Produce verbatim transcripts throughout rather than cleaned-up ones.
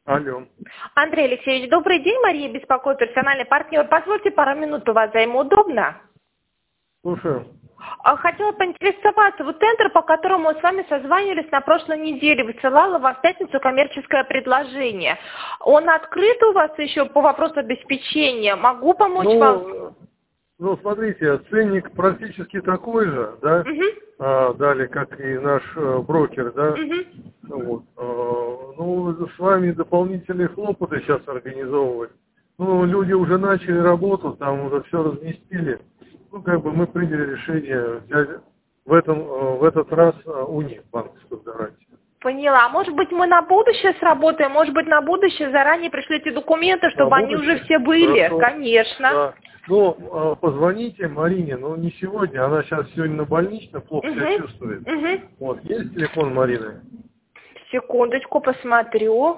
Алло. Андрей Алексеевич, добрый день. Мария беспокоит, персональный партнер. Позвольте пару минут у вас займу. Удобно? Слушаю. А, Хотела поинтересоваться. Вот тендер, по которому мы с вами созванивались на прошлой неделе, высылала вам в пятницу коммерческое предложение. Он открыт у вас еще по вопросу обеспечения? Могу помочь Ну, вам? ну, смотрите, ценник практически такой же, да, Угу. а, далее, как и наш э, брокер, да. Угу. Вот. А, ну, с вами дополнительные хлопоты сейчас организовывать. Ну, люди уже начали работу, там уже все разместили. Ну, как бы мы приняли решение взять в этом, э, в этот раз э, уни банковскую гарантию. Поняла. А может быть, мы на будущее сработаем? Может быть, на будущее заранее пришлите документы, На чтобы они уже будущее? все были? Хорошо. Конечно. Да. Ну, а, позвоните Марине, но не сегодня, она сейчас сегодня на больничном, плохо себя Угу. чувствует. Угу. Вот, есть телефон Марины? Секундочку, посмотрю.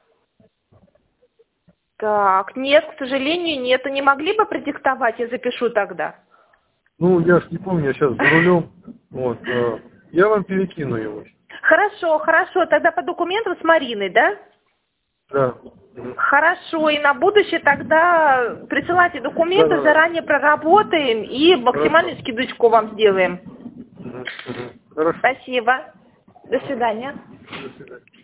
Так, нет, к сожалению, нет. Не могли бы продиктовать? Я запишу тогда. Ну, я ж не помню, я сейчас за рулем. Вот, э, я вам перекину его. Хорошо, хорошо. Тогда по документам с Мариной, да? Да. Мгм. Хорошо. И на будущее тогда присылайте Да, документы, да, да. заранее проработаем и максимальную Хорошо. скидочку вам сделаем. Мгм, мгм. Хорошо. Спасибо. До свидания. До свидания.